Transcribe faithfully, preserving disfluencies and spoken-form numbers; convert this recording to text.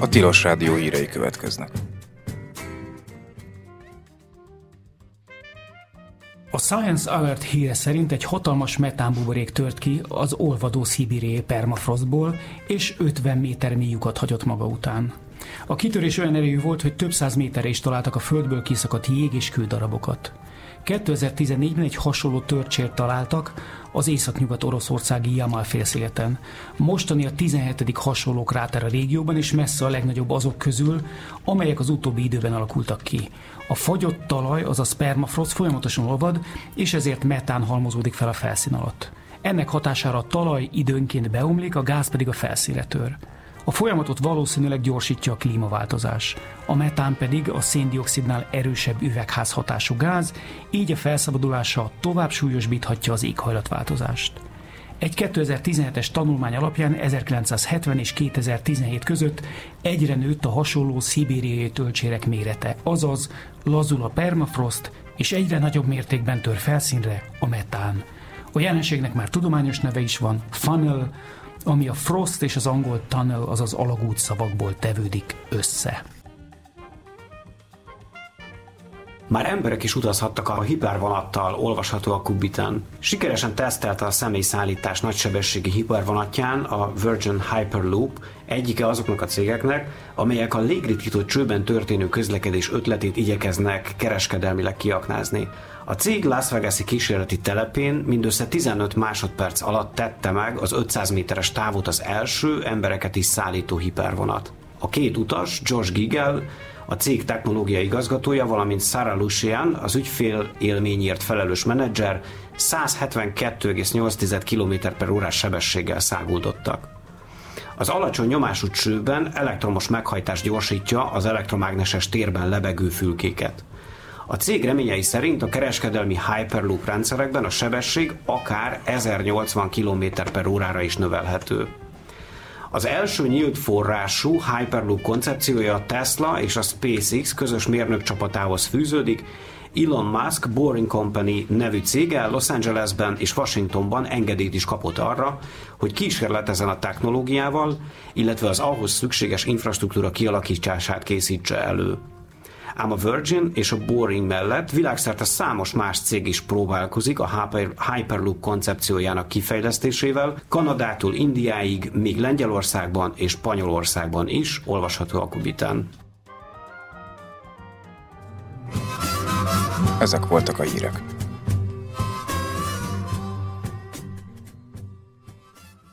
Tilos Rádió hírei következnek. A Science Alert híre szerint egy hatalmas metánbuborék tört ki az olvadó szibériai permafrostból, és ötven méter mély lyukat hagyott maga után. A kitörés olyan erejű volt, hogy több száz méterre is találtak a földből kiszakadt jég és kődarabokat. kétezer-tizennégyben egy hasonló törcsért találtak az északnyugat oroszországi Jamal-félszigeten. Mostani a tizenhetedik hasonló kráter a régióban, és messze a legnagyobb azok közül, amelyek az utóbbi időben alakultak ki. A fagyott talaj, azaz permafrost folyamatosan olvad, és ezért metán halmozódik fel a felszín alatt. Ennek hatására a talaj időnként beomlik, a gáz pedig a felszínre tör. A folyamatot valószínűleg gyorsítja a klímaváltozás. A metán pedig a széndioxidnál erősebb üvegházhatású gáz, így a felszabadulása tovább súlyosbíthatja az éghajlatváltozást. Egy kétezer-tizenhetes tanulmány alapján ezerkilencszázhetven és kétezer-tizenhét között egyre nőtt a hasonló szibériai tölcsérek mérete, azaz lazul a permafrost, és egyre nagyobb mértékben tör felszínre a metán. A jelenségnek már tudományos neve is van, funnel, ami a frost és az angol tunnel, azaz alagút szavakból tevődik össze. Már emberek is utazhattak a hipervonattal, olvasható a Kubiten. Sikeresen tesztelte a személyszállítás nagysebességi hipervonatján a Virgin Hyperloop, egyike azoknak a cégeknek, amelyek a légritkított csőben történő közlekedés ötletét igyekeznek kereskedelmileg kiaknázni. A cég Las Vegas-i kísérleti telepén mindössze tizenöt másodperc alatt tette meg az ötszáz méteres távot az első embereket is szállító hipervonat. A két utas, Josh Gigel, a cég technológiai igazgatója, valamint Sarah Lucian, az ügyfél élményért felelős menedzser száz hetvenkettő egész nyolc kilométer per órás sebességgel száguldottak. Az alacsony nyomású csőben elektromos meghajtás gyorsítja az elektromágneses térben lebegő fülkéket. A cég reményei szerint a kereskedelmi Hyperloop rendszerekben a sebesség akár ezernyolcvan kilométer per órára is növelhető. Az első nyílt forrású Hyperloop koncepciója a Tesla és a SpaceX közös mérnökcsapatához fűződik. Elon Musk Boring Company nevű cége Los Angelesben és Washingtonban engedélyt is kapott arra, hogy kísérletezzen a technológiával, illetve az ahhoz szükséges infrastruktúra kialakítását készítse elő. Ám a Virgin és a Boring mellett világszerte számos más cég is próbálkozik a Hyperloop koncepciójának kifejlesztésével, Kanadától Indiáig, még Lengyelországban és Spanyolországban is, olvasható a Kubiten. Ezek voltak a hírek.